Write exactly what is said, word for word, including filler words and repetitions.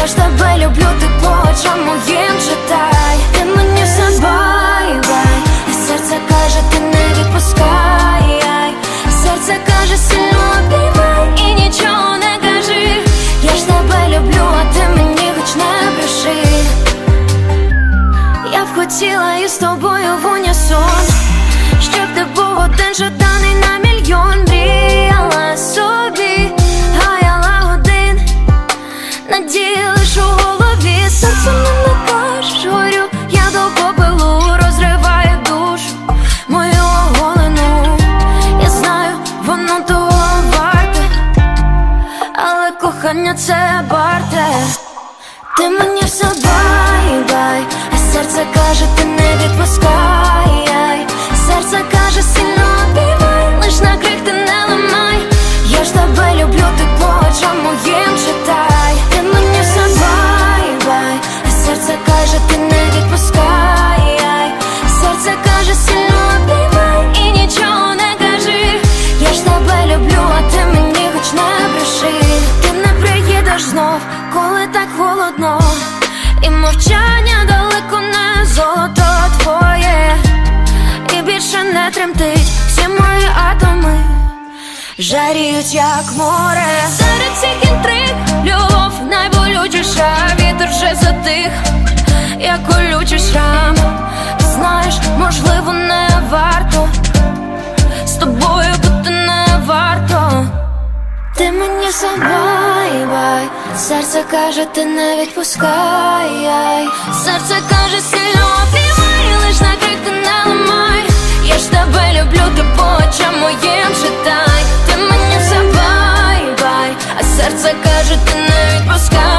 Я ж тебе люблю, ти по очам моїм читай. Ти мені все бай-бай, а серце каже, ти не відпускай. Серце каже, сильно обіймай і нічого не кажи. Я ж тебе люблю, а ти мені хоч не бреши. Я б хотіла із тобою в унісон, щоб ти був один жаданий на мільйон. Мріяла собі, гаяла годин, надії лиш у голові. Серце не накажеш, горю, я до попелу, розриваю душу мою оголену. Я знаю, воно того варте, але кохання це варте. Ти мені все бай-бай, а серце каже, ти не відпускай. Серце каже, сильно обіймай, лиш на крик ти не ламай. Я ж тебе люблю, ти по очам моїм читай. Ти мені все бай-бай, а серце каже, ти не відпускай. Серце каже, сильно обіймай і нічого не кажи. Я ж тебе люблю, а ти мені хоч не бреши. Ти не приїдеш знов, коли так холодно, і мовчання далеко не золото твоє. І більше не тремтить всі мої атоми, жаріють як море. Серед цих інтриг любов найболючіша. Вітер вже затих, як колючий шрам. Знаєш, можливо, не варто з тобою бути, не варто. Ти мені все бай-бай, серце каже, ти не відпускай. Серце каже, сильно обіймай, лиш на крик ти не ламай. Я ж тебе люблю, ти по очам моїм читай. Ти мені все бай-бай, а серце каже, ти не відпускай.